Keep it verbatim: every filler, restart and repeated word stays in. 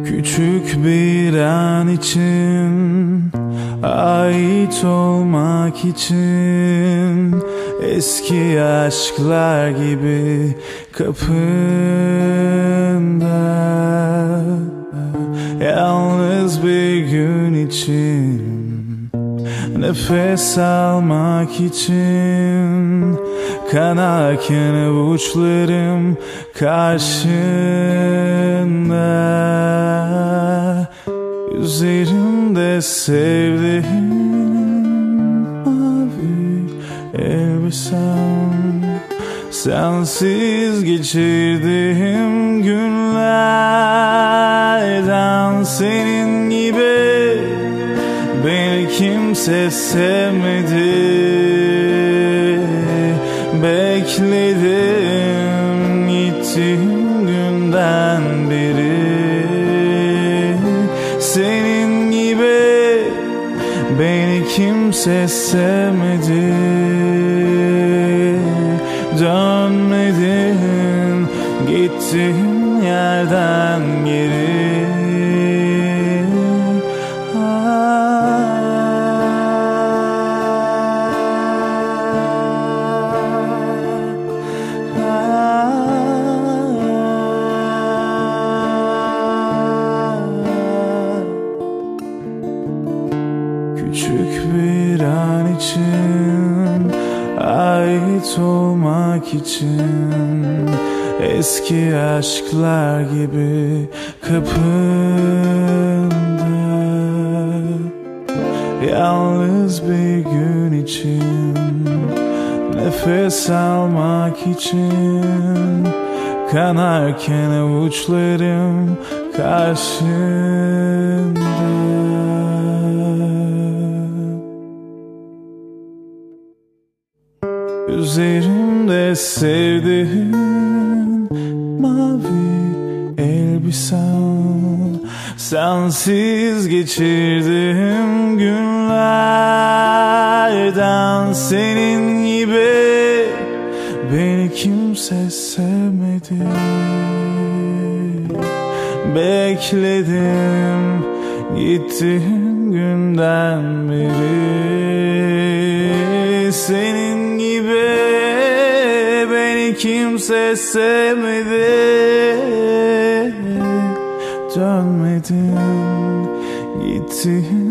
Küçük bir an için, ait olmak için, eski aşklar gibi kapında. Yalnız bir gün için, nefes almak için, kanarken avuçlarım karşında. Üzerimde sevdiğim mavi elbisem, sensiz geçirdiğim günlerden. Senin gibi beni kimse sevmedi. Bekledim gittiğim günden beri. Senin gibi beni kimse sevmedi. Dönmedin gittiğin yerden geri. Küçük bir an için, ait olmak için, eski aşklar gibi kapında. Yalnız bir gün için, nefes almak için, kanarken avuçlarım karşında. Üzerimde sevdiğim mavi elbisem, sensiz geçirdiğim günlerden. Senin gibi beni kimse sevmedi. Bekledim gittiğim günden beri. Senin gibi beni kimse sevmedi. Dönmedin gittin